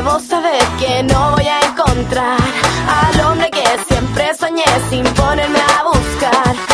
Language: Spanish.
debo saber que no voy a encontrar al hombre que siempre soñé sin ponerme a buscar.